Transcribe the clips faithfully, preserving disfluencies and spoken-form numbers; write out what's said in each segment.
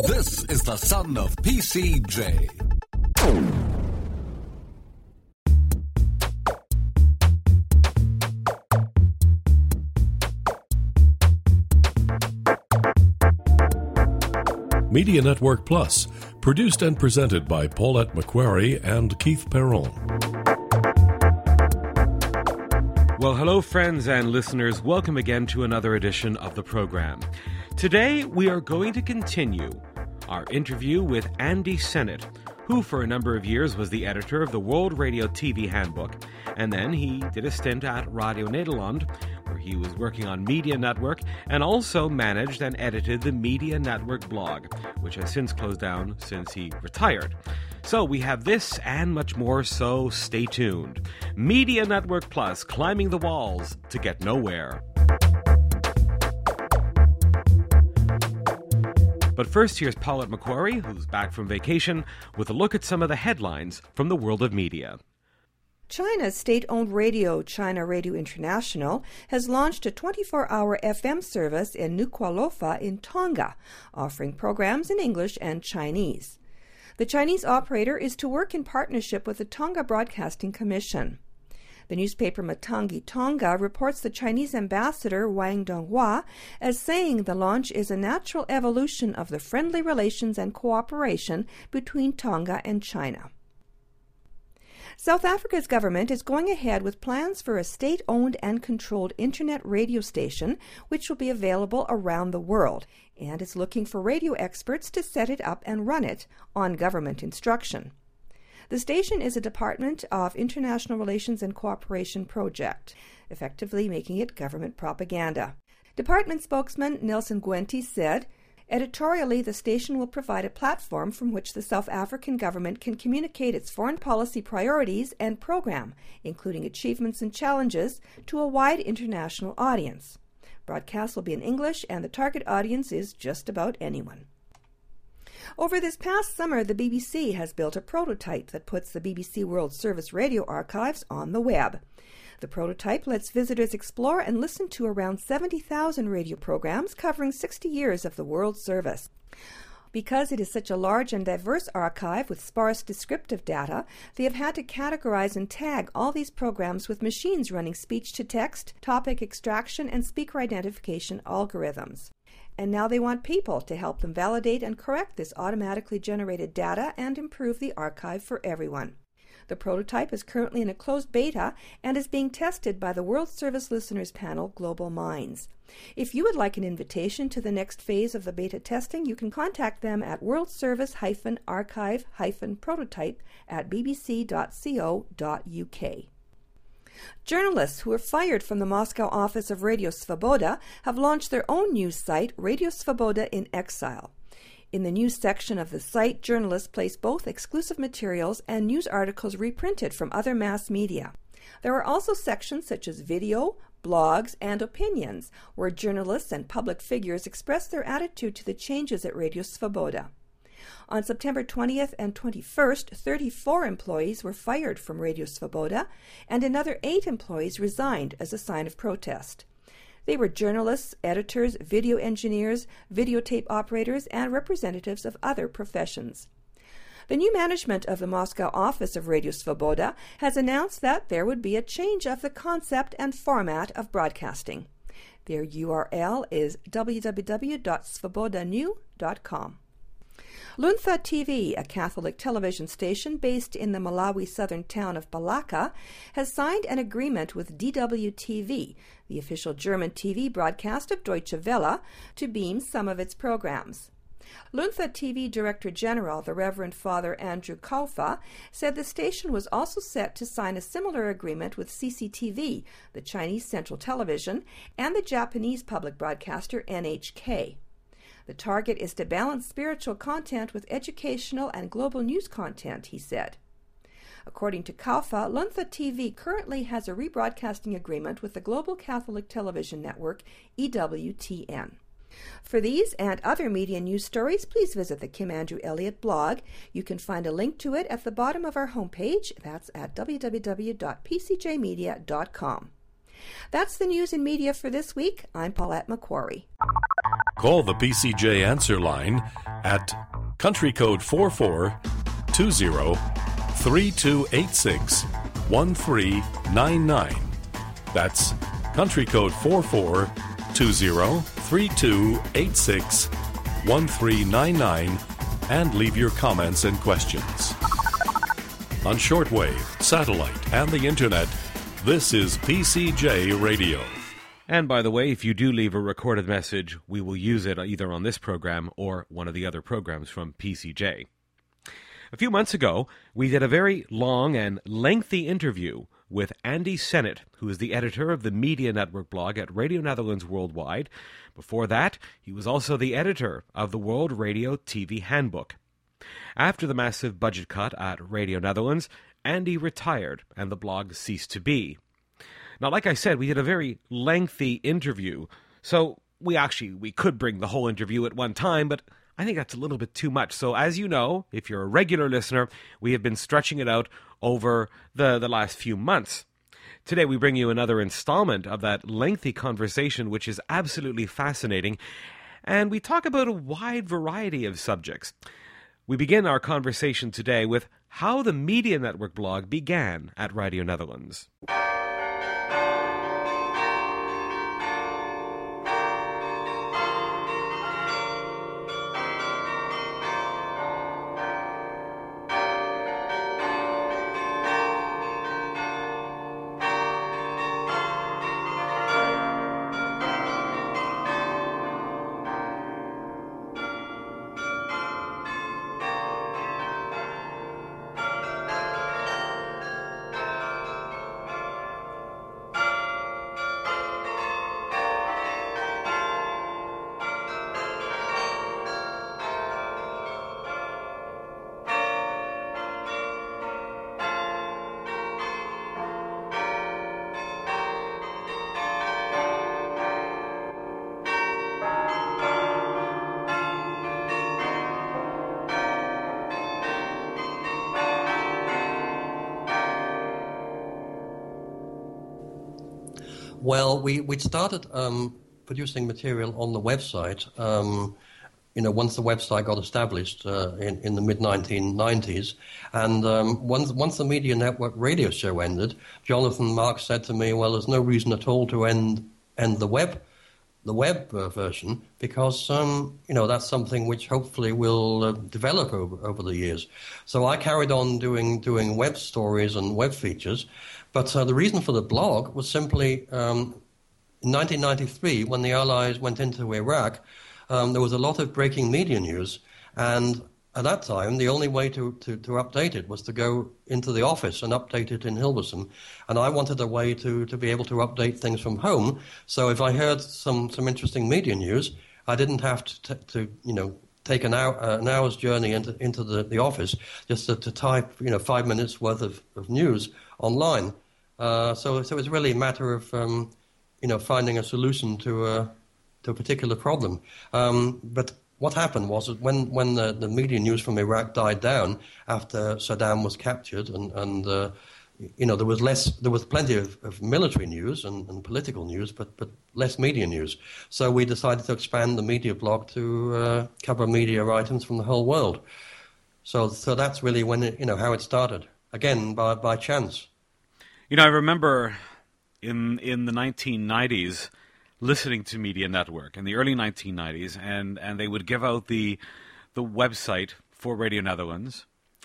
This is the son of P C J. Media Network Plus, produced and presented by Paulette McQuarrie and Keith Perron. Well, hello, friends and listeners. Welcome again to another edition of the program. Today, we are going to continue our interview with Andy Sennett, who for a number of years was the editor of the World Radio T V Handbook, and then he did a stint at Radio Nederland, where he was working on Media Network, and also managed and edited the Media Network blog, which has since closed down since he retired. So we have this and much more, so stay tuned. Media Network Plus, climbing the walls to get nowhere. But first, here's Paulette McQuarrie, who's back from vacation, with a look at some of the headlines from the world of media. China's state-owned radio, China Radio International, has launched a twenty-four hour F M service in Nuku'alofa in Tonga, offering programs in English and Chinese. The Chinese operator is to work in partnership with the Tonga Broadcasting Commission. The newspaper Matangi Tonga reports the Chinese ambassador Wang Donghua as saying the launch is a natural evolution of the friendly relations and cooperation between Tonga and China. South Africa's government is going ahead with plans for a state-owned and controlled internet radio station which will be available around the world, and is looking for radio experts to set it up and run it on government instruction. The station is a Department of International Relations and Cooperation project, effectively making it government propaganda. Department spokesman Nelson Gwenti said, editorially, the station will provide a platform from which the South African government can communicate its foreign policy priorities and program, including achievements and challenges, to a wide international audience. Broadcasts will be in English, and the target audience is just about anyone. Over this past summer, the B B C has built a prototype that puts the B B C World Service radio archives on the web. The prototype lets visitors explore and listen to around seventy thousand radio programs covering sixty years of the World Service. Because it is such a large and diverse archive with sparse descriptive data, they have had to categorize and tag all these programs with machines running speech-to-text, topic extraction, and speaker identification algorithms. And now they want people to help them validate and correct this automatically generated data and improve the archive for everyone. The prototype is currently in a closed beta and is being tested by the World Service Listeners Panel Global Minds. If you would like an invitation to the next phase of the beta testing, you can contact them at worldservice-archive-prototype at b b c dot co dot u k. Journalists who were fired from the Moscow office of Radio Svoboda have launched their own news site, Radio Svoboda in Exile. In the news section of the site, journalists place both exclusive materials and news articles reprinted from other mass media. There are also sections such as video, blogs, and opinions, where journalists and public figures express their attitude to the changes at Radio Svoboda. On September twentieth and twenty-first, thirty-four employees were fired from Radio Svoboda, and another eight employees resigned as a sign of protest. They were journalists, editors, video engineers, videotape operators, and representatives of other professions. The new management of the Moscow office of Radio Svoboda has announced that there would be a change of the concept and format of broadcasting. Their U R L is w w w dot svoboda new dot com. Luntha T V, a Catholic television station based in the Malawi southern town of Balaka, has signed an agreement with D W T V, the official German T V broadcast of Deutsche Welle, to beam some of its programs. Luntha T V Director General, the Reverend Father Andrew Kaufa, said the station was also set to sign a similar agreement with C C T V, the Chinese Central Television, and the Japanese public broadcaster N H K. The target is to balance spiritual content with educational and global news content, he said. According to Kaufa, Luntha T V currently has a rebroadcasting agreement with the Global Catholic Television Network, E W T N. For these and other media news stories, please visit the Kim Andrew Elliott blog. You can find a link to it at the bottom of our homepage. That's at w w w dot p c j media dot com. That's the news in media for this week. I'm Paulette McQuarrie. Call the P C J answer line at country code four four two zero three two eight six one three nine nine. That's country code four four two zero three two eight six one three nine nine and leave your comments and questions. On shortwave, satellite, and the internet, this is P C J Radio. And by the way, if you do leave a recorded message, we will use it either on this program or one of the other programs from P C J. A few months ago, we did a very long and lengthy interview with Andy Sennett, who is the editor of the Media Network blog at Radio Netherlands Worldwide. Before that, he was also the editor of the World Radio T V Handbook. After the massive budget cut at Radio Netherlands, Andy retired and the blog ceased to be. Now, like I said, we did a very lengthy interview, so we actually, we could bring the whole interview at one time, but I think that's a little bit too much. So as you know, if you're a regular listener, we have been stretching it out over the, the last few months. Today we bring you another installment of that lengthy conversation, which is absolutely fascinating, and we talk about a wide variety of subjects. We begin our conversation today with how the Media Network blog began at Radio Netherlands. Well, we we started um, producing material on the website. Um, you know, once the website got established uh, in in the mid nineteen nineties, and um, once once the Media Network radio show ended, Jonathan Marks said to me, "Well, there's no reason at all to end end the web." the web uh, version, because um, you know that's something which hopefully will uh, develop over, over the years. So I carried on doing doing web stories and web features, but uh, the reason for the blog was simply um, in nineteen ninety-three, when the Allies went into Iraq, um, there was a lot of breaking media news, and at that time, the only way to, to, to update it was to go into the office and update it in Hilversum. And I wanted a way to, to be able to update things from home. So if I heard some, some interesting media news, I didn't have to, t- to you know, take an, hour, uh, an hour's journey into, into the, the office just to, to type, you know, five minutes worth of, of news online. Uh, so, so it's really a matter of, um, you know, finding a solution to a, to a particular problem. Um, but what happened was that when, when the, the media news from Iraq died down after Saddam was captured, and, and uh, you know, there was less, there was plenty of, of military news and, and political news, but, but less media news. So we decided to expand the media blog to uh, cover media items from the whole world. So, so that's really when it, you know, how it started. Again, by by chance. You know, I remember in in the nineteen nineties. Listening to Media Network in the early nineteen nineties, and, and they would give out the the website for Radio Netherlands.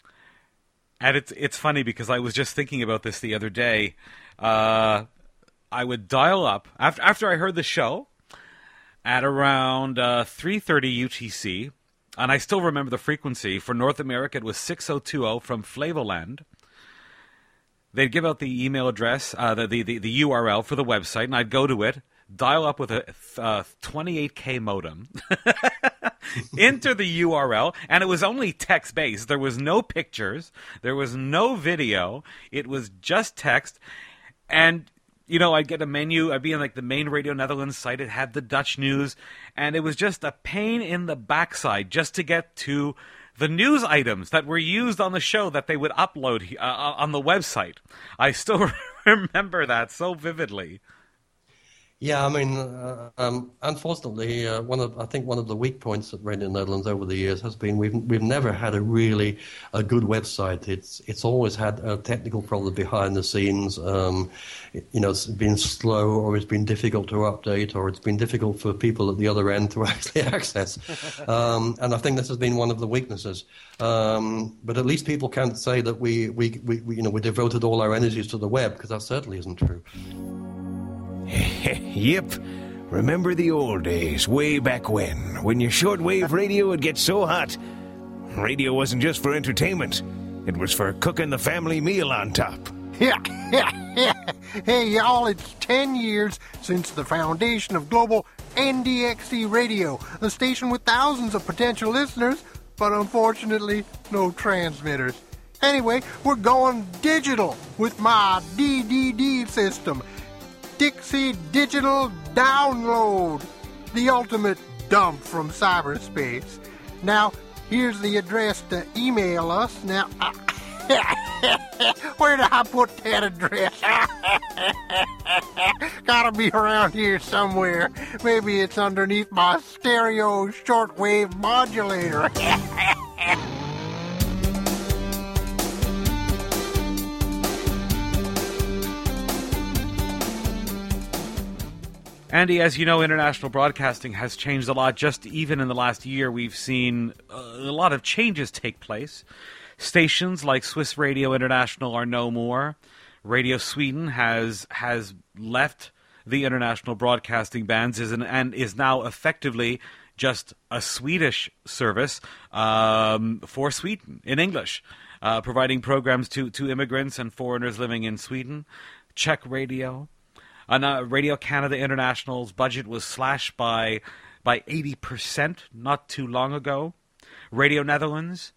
And it's it's funny because I was just thinking about this the other day. Uh, I would dial up after after I heard the show at around uh, three thirty U T C, and I still remember the frequency. For North America, it was six oh two oh from Flevoland. They'd give out the email address, uh, the, the, the, the U R L for the website, and I'd go to it, dial up with a uh, twenty-eight K modem, enter the U R L, and it was only text-based. There was no pictures. There was no video. It was just text. And, you know, I'd get a menu. I'd be in, like, the main Radio Netherlands site. It had the Dutch news. And it was just a pain in the backside just to get to the news items that were used on the show that they would upload uh, on the website. I still remember that so vividly. Yeah, I mean, uh, um, unfortunately, uh, one of I think one of the weak points at Radio Netherlands over the years has been we've we've never had a really a good website. It's it's always had a technical problem behind the scenes. Um, it, you know, it's been slow, or it's been difficult to update, or it's been difficult for people at the other end to actually access. Um, and I think this has been one of the weaknesses. Um, but at least people can't say that we, we, we, we you know we devoted all our energies to the web, because that certainly isn't true. Yep. Remember the old days, way back when, when your shortwave radio would get so hot. Radio wasn't just for entertainment. It was for cooking the family meal on top. Yeah, yeah, yeah. Hey, y'all, it's ten years since the foundation of Global N D X C Radio, a station with thousands of potential listeners, but unfortunately, no transmitters. Anyway, we're going digital with my D D D system. Dixie Digital Download, the ultimate dump from cyberspace. Now, here's the address to email us. Now, uh, where did I put that address? Gotta be around here somewhere. Maybe it's underneath my stereo shortwave modulator. Andy, as you know, international broadcasting has changed a lot. Just even in the last year, we've seen a lot of changes take place. Stations like Swiss Radio International are no more. Radio Sweden has has left the international broadcasting bands is an, and is now effectively just a Swedish service um, for Sweden in English, uh, providing programs to, to immigrants and foreigners living in Sweden. Czech Radio. And, uh, Radio Canada International's budget was slashed by by eighty percent not too long ago. Radio Netherlands.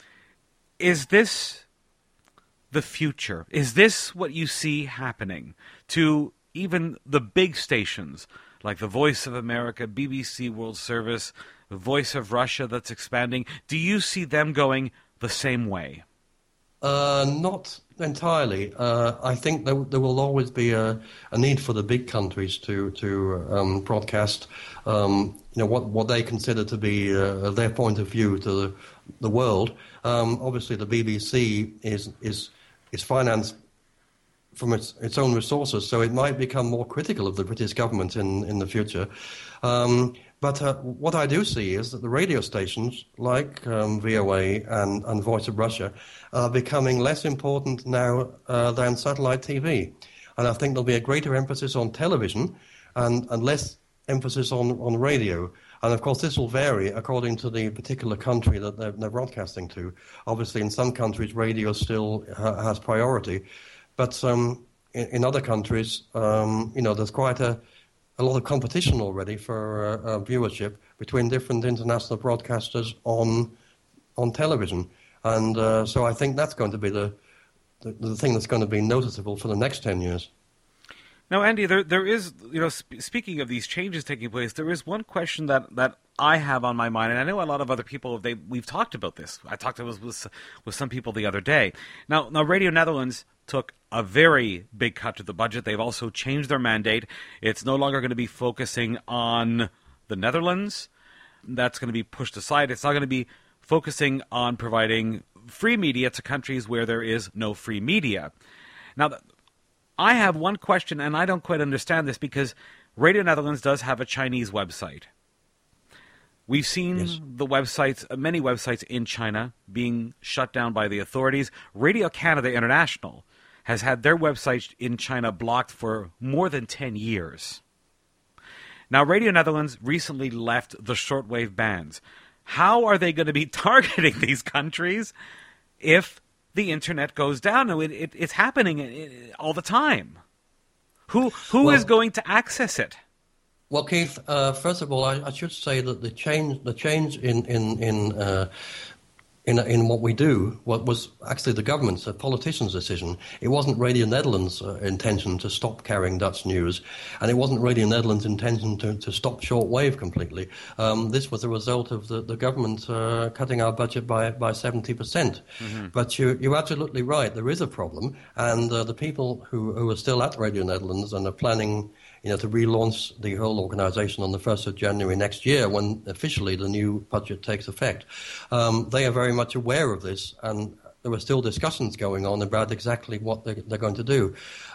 Is this the future? Is this what you see happening to even the big stations like the Voice of America, B B C World Service, the Voice of Russia that's expanding? Do you see them going the same way? Uh, not entirely. Uh, I think there, there will always be a, a need for the big countries to to um, broadcast, um, you know, what, what they consider to be uh, their point of view to the, the world. Um, obviously, the B B C is is is financed from its its own resources, so it might become more critical of the British government in in the future. Um, But uh, what I do see is that the radio stations like um, V O A and, and Voice of Russia are becoming less important now uh, than satellite T V. And I think there'll be a greater emphasis on television and, and less emphasis on, on radio. And of course, this will vary according to the particular country that they're, they're broadcasting to. Obviously, in some countries, radio still ha- has priority. But um, in, in other countries, um, you know, there's quite a a lot of competition already for uh, uh, viewership between different international broadcasters on on television, and uh, so I think that's going to be the, the the thing that's going to be noticeable for the next ten years. Now, Andy, there there is, you know, sp- speaking of these changes taking place, there is one question that, that I have on my mind, and I know a lot of other people, they we've talked about this. I talked with with, with some people the other day. Now, now, Radio Netherlands took a very big cut to the budget. They've also changed their mandate. It's no longer going to be focusing on the Netherlands. That's going to be pushed aside. It's not going to be focusing on providing free media to countries where there is no free media. Now, I have one question, and I don't quite understand this, because Radio Netherlands does have a Chinese website. We've seen yes. the websites, many websites in China being shut down by the authorities. Radio Canada International has had their website in China blocked for more than ten years. Now, Radio Netherlands recently left the shortwave bands. How are they going to be targeting these countries if the internet goes down? It, it, it's happening all the time. Who Who well, is going to access it? Well, Keith, uh, first of all, I, I should say that the change the change in, in, in uh, In, in what we do, what was actually the government's, the politicians' decision. It wasn't Radio Netherlands' uh, intention to stop carrying Dutch news, and it wasn't Radio Netherlands' intention to, to stop shortwave completely. Um, this was a result of the, the government uh, cutting our budget by by seventy percent. Mm-hmm. But you, you're absolutely right, there is a problem, and uh, the people who, who are still at Radio Netherlands and are planning, you know, to relaunch the whole organization on the first of January next year, when officially the new budget takes effect. Um, they are very much aware of this, and there are still discussions going on about exactly what they're, they're going to do.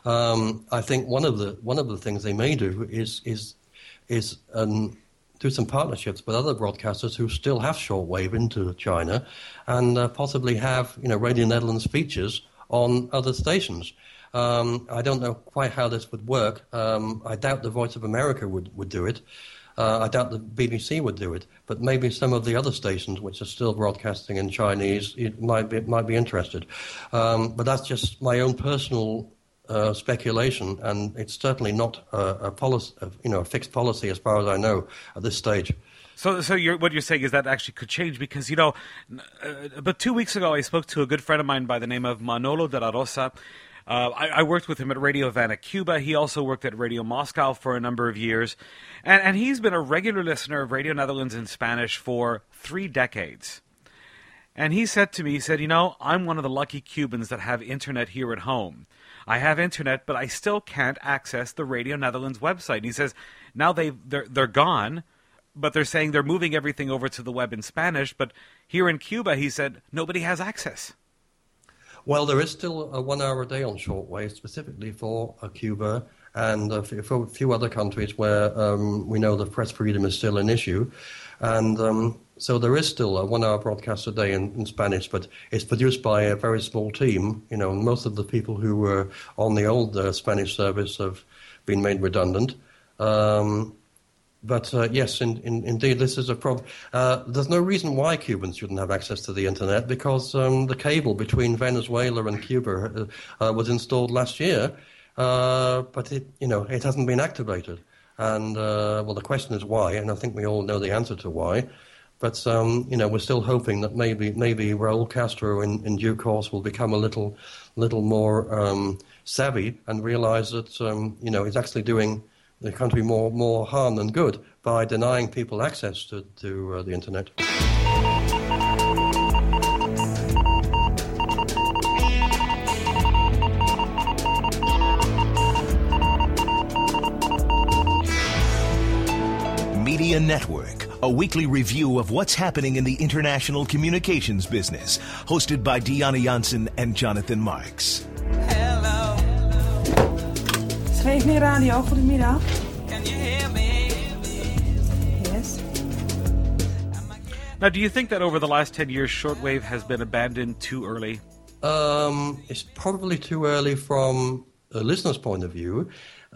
Um, I think one of the one of the things they may do is is is um, do some partnerships with other broadcasters who still have shortwave into China, and uh, possibly have, you know, Radio Netherlands features on other stations. Um, I don't know quite how this would work. Um, I doubt the Voice of America would, would do it. Uh, I doubt the B B C would do it. But maybe some of the other stations which are still broadcasting in Chinese it might be might be interested. Um, but that's just my own personal uh, speculation, and it's certainly not a, a policy, you know, a fixed policy as far as I know at this stage. So, so you're, what you're saying is that actually could change because, you know, uh, about two weeks ago I spoke to a good friend of mine by the name of Manolo de la Rosa. Uh, I, I worked with him at Radio Havana, Cuba. He also worked at Radio Moscow for a number of years. And, and he's been a regular listener of Radio Netherlands in Spanish for three decades. And he said to me, he said, you know, I'm one of the lucky Cubans that have internet here at home. I have internet, but I still can't access the Radio Netherlands website. And he says, now they they're, they're gone, but they're saying they're moving everything over to the web in Spanish. But here in Cuba, he said, nobody has access. Well, there is still a one hour a day on shortwave, specifically for uh, Cuba and uh, for a few other countries where um, we know that press freedom is still an issue. And um, so there is still a one hour broadcast a day in, in Spanish, but it's produced by a very small team. You know, most of the people who were on the old uh, Spanish service have been made redundant. Um, But uh, yes, in, in, indeed, this is a problem. Uh, there's no reason why Cubans shouldn't have access to the internet, because um, the cable between Venezuela and Cuba uh, uh, was installed last year, uh, but it, you know, it hasn't been activated. And uh, well, the question is why, and I think we all know the answer to why. But um, you know, we're still hoping that maybe maybe Raul Castro in, in due course will become a little little more um, savvy and realize that um, you know, he's actually doing the country more more harm than good by denying people access to, to uh, the internet. Media Network, a weekly review of what's happening in the international communications business, hosted by Deanna Janssen and Jonathan Marks. Scheveningen Radio, goedemiddag. Yes. Now, do you think that over the last ten years, shortwave has been abandoned too early? Um, it's probably too early from a listener's point of view.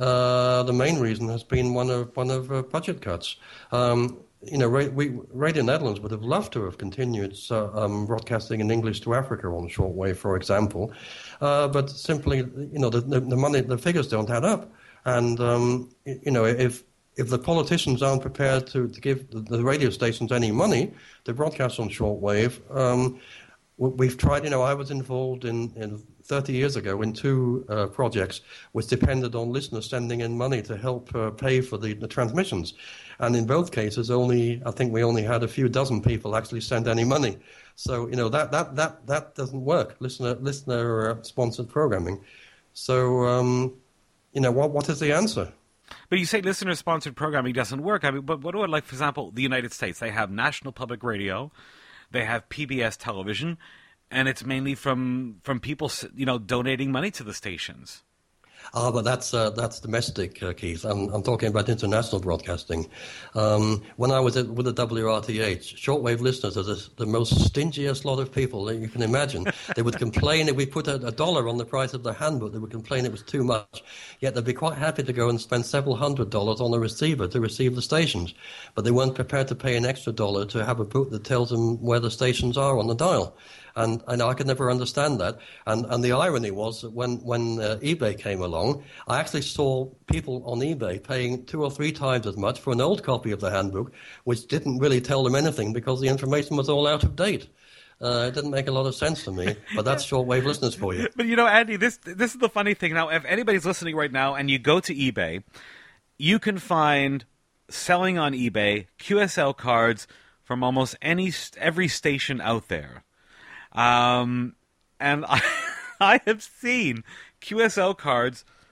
Uh, the main reason has been one of one of uh, budget cuts. Um, you know, ra- we, Radio Netherlands would have loved to have continued uh, um, broadcasting in English to Africa on shortwave, for example, uh, but simply, you know, the, the, the money, the figures don't add up, and um, you know, if if the politicians aren't prepared to, to give the, the radio stations any money to broadcast on shortwave, um, we've tried. You know, I was involved in, in thirty years ago in two uh, projects which depended on listeners sending in money to help uh, pay for the, the transmissions. And in both cases, only I think we only had a few dozen people actually send any money. So, you know, that that that, that doesn't work, listener listener uh, sponsored programming. So, um, you know, what what is the answer? But you say listener-sponsored programming doesn't work. I mean, but what about, like, for example, the United States? They have National Public Radio, they have P B S Television, and it's mainly from from people, you know, donating money to the stations. Ah, but that's uh, that's domestic, uh, Keith. I'm, I'm talking about international broadcasting. Um, when I was at, with the W R T H, shortwave listeners are the, the most stingiest lot of people that you can imagine. They would complain if we put a, a dollar on the price of the handbook. They would complain it was too much. Yet they'd be quite happy to go and spend several hundred dollars on a receiver to receive the stations. But they weren't prepared to pay an extra dollar to have a book that tells them where the stations are on the dial. And, and I could never understand that. And, and the irony was that when, when uh, eBay came along, I actually saw people on eBay paying two or three times as much for an old copy of the handbook, which didn't really tell them anything because the information was all out of date. Uh, it didn't make a lot of sense to me, but that's shortwave listeners for you. But, you know, Andy, this this is the funny thing. Now, if anybody's listening right now and you go to eBay, you can find selling on eBay Q S L cards from almost any every station out there. Um, and I, I have seen Q S L cards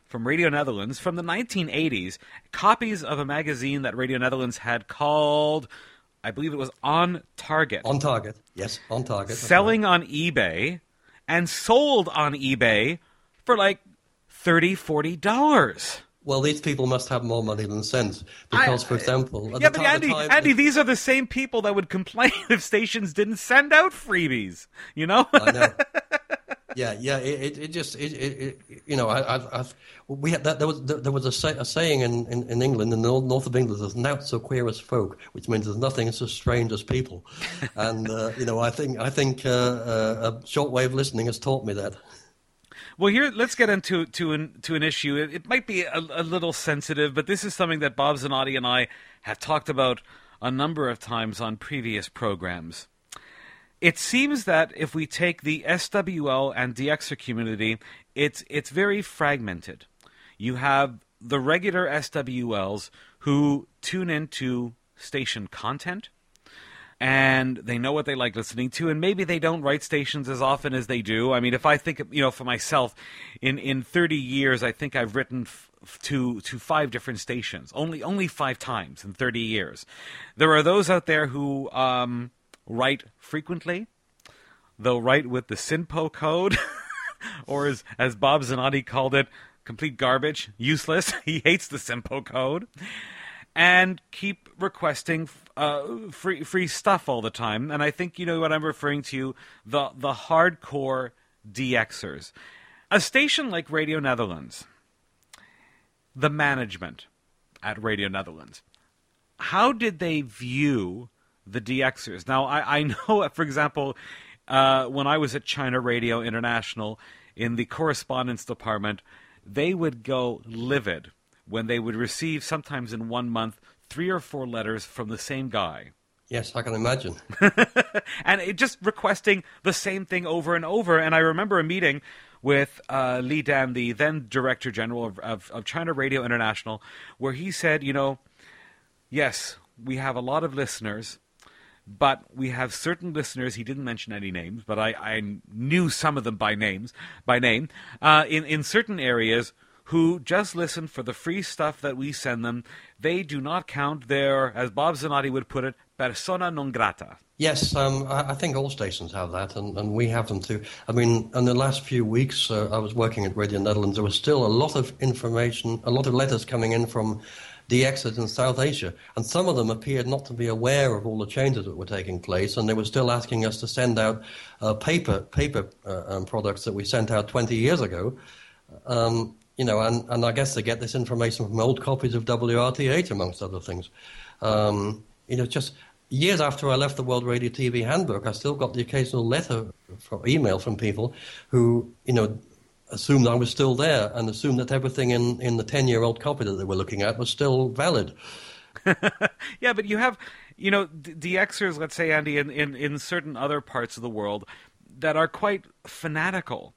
from Radio Netherlands from the nineteen eighties, copies of a magazine that Radio Netherlands had called, I believe it was On Target. On Target, yes, On Target. Selling on eBay and sold on eBay for like thirty dollars, forty dollars. Well, these people must have more money than sense. Because, I, for example... At yeah, the but time, Andy, the time, Andy, these are the same people that would complain if stations didn't send out freebies, you know? I know. Yeah, yeah. It, it, it just, it, it, it, you know, I, I've, I've, we had that. There was, there was a, say, a saying in, in, in England, in the north of England, "There's naught so queer as folk," which means there's nothing so strange as people. And uh, you know, I think, I think uh, uh, shortwave listening has taught me that. Well, here, let's get into to an to an issue. It, it might be a, a little sensitive, but this is something that Bob Zanotti and I have talked about a number of times on previous programs. It seems that if we take the S W L and D Xer community, it's it's very fragmented. You have the regular S W Ls who tune into station content, and they know what they like listening to, and maybe they don't write stations as often as they do. I mean, if I think, you know, for myself, in, in thirty years, I think I've written f- to to five different stations, only only five times in thirty years. There are those out there who um, write frequently. They'll write with the SINPO code, or as, as Bob Zanotti called it, complete garbage, useless. He hates the SINPO code. And keep requesting uh, free free stuff all the time. And I think you know what I'm referring to, the the hardcore D Xers. A station like Radio Netherlands, the management at Radio Netherlands, how did they view the D Xers? Now, I, I know, for example, uh, when I was at China Radio International in the correspondence department, they would go livid when they would receive, sometimes in one month, three or four letters from the same guy. Yes, I can imagine. And it just requesting the same thing over and over. And I remember a meeting with uh, Li Dan, the then Director General of, of, of China Radio International, where he said, you know, yes, we have a lot of listeners, but we have certain listeners, he didn't mention any names, but I, I knew some of them by names, by name, uh, in, in certain areas who just listen for the free stuff that we send them. They do not count. Their, as Bob Zanotti would put it, persona non grata. Yes, um, I, I think all stations have that, and, and we have them too. I mean, in the last few weeks, uh, I was working at Radio Netherlands, there was still a lot of information, a lot of letters coming in from D Xers in South Asia, and some of them appeared not to be aware of all the changes that were taking place, and they were still asking us to send out uh, paper paper uh, um, products that we sent out twenty years ago. Um, You know, and, and I guess they get this information from old copies of W R T H, amongst other things. Um, you know, just years after I left the World Radio T V Handbook, I still got the occasional letter from email from people who, you know, assumed I was still there and assumed that everything in, in the ten-year-old copy that they were looking at was still valid. Yeah, but you have, you know, D Xers, let's say, Andy, in, in, in certain other parts of the world that are quite fanatical.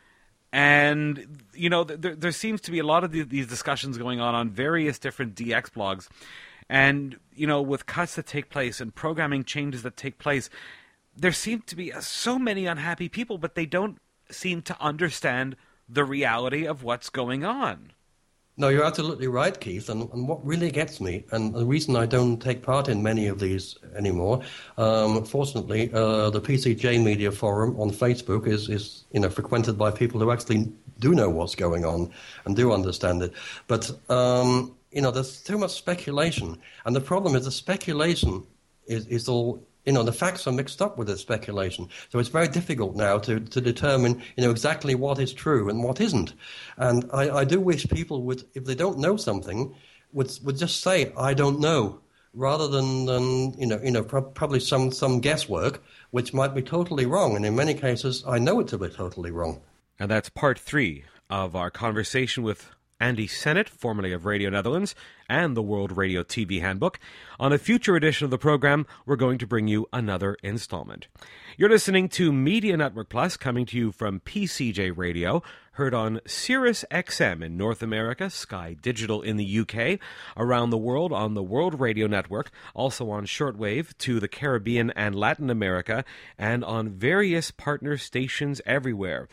And, you know, there, there seems to be a lot of these discussions going on on various different D X blogs. And, you know, with cuts that take place and programming changes that take place, there seem to be so many unhappy people, but they don't seem to understand the reality of what's going on. No, you're absolutely right, Keith. And, and what really gets me, and the reason I don't take part in many of these anymore, um, fortunately, uh, the P C J Media Forum on Facebook is, is, you know, frequented by people who actually do know what's going on and do understand it. But, um, you know, there's too much speculation. And the problem is the speculation is, is all... You know, the facts are mixed up with the speculation. So it's very difficult now to, to determine, you know, exactly what is true and what isn't. And I, I do wish people would, if they don't know something, would would just say, I don't know, rather than, than you know, you know, pro- probably some, some guesswork, which might be totally wrong. And in many cases, I know it to be totally wrong. And that's part three of our conversation with Andy Sennett, formerly of Radio Netherlands, and the World Radio T V Handbook. On a future edition of the program, we're going to bring you another installment. You're listening to Media Network Plus, coming to you from P C J Radio, heard on Sirius X M in North America, Sky Digital in the U K, around the world on the World Radio Network, also on shortwave to the Caribbean and Latin America, and on various partner stations everywhere.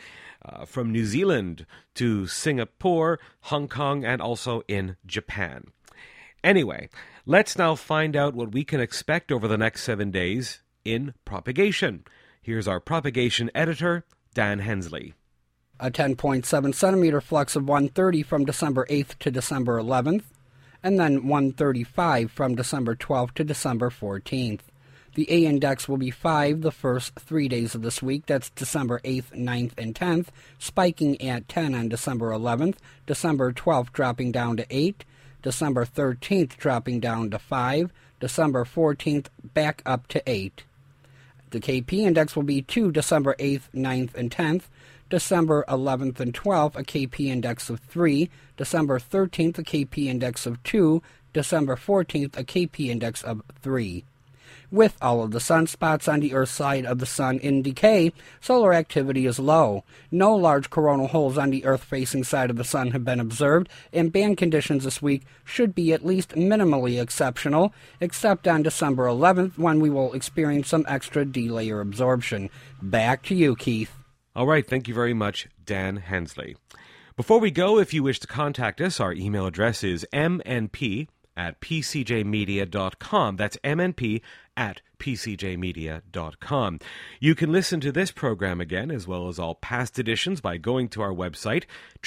uh, from New Zealand to Singapore, Hong Kong, and also in Japan. Anyway, let's now find out what we can expect over the next seven days in propagation. Here's our propagation editor, Dan Hensley. A ten point seven centimeter flux of one thirty from December eighth to December eleventh, and then one thirty-five from December twelfth to December fourteenth. The A index will be five the first three days of this week. That's December eighth, ninth, and tenth, spiking at ten on December eleventh, December twelfth dropping down to eight, December thirteenth dropping down to five, December fourteenth back up to eight. The K P index will be two December eighth, ninth, and tenth, December eleventh and twelfth, a K P index of three, December thirteenth, a K P index of two, December fourteenth, a K P index of three. With all of the sunspots on the Earth's side of the Sun in decay, solar activity is low. No large coronal holes on the Earth-facing side of the Sun have been observed, and band conditions this week should be at least minimally exceptional, except on December eleventh, when we will experience some extra D-layer absorption. Back to you, Keith. All right, thank you very much, Dan Hensley. Before we go, if you wish to contact us, our email address is m n p at p c j media dot com. That's m n p at p c j media dot com. You can listen to this program again, as well as all past editions, by going to our website,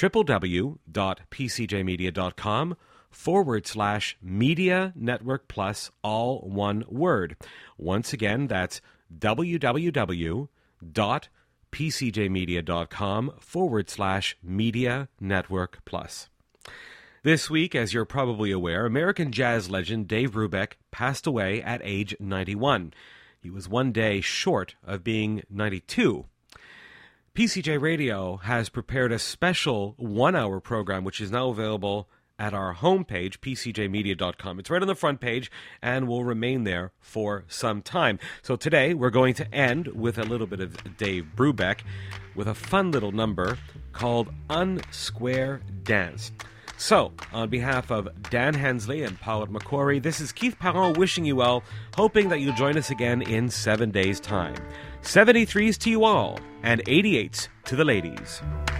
www.pcjmedia.com forward slash media network plus, all one word. Once again, that's www.pcjmedia.com forward slash media network plus. This week, as you're probably aware, American jazz legend Dave Brubeck passed away at age ninety-one. He was one day short of being ninety-two. P C J Radio has prepared a special one-hour program, which is now available at our homepage, p c j media dot com. It's right on the front page and will remain there for some time. So today, we're going to end with a little bit of Dave Brubeck with a fun little number called Unsquare Dance. So, on behalf of Dan Hensley and Paulette McQuarrie, this is Keith Parent wishing you well, hoping that you'll join us again in seven days' time. seventy-threes to you all, and eighty-eights to the ladies.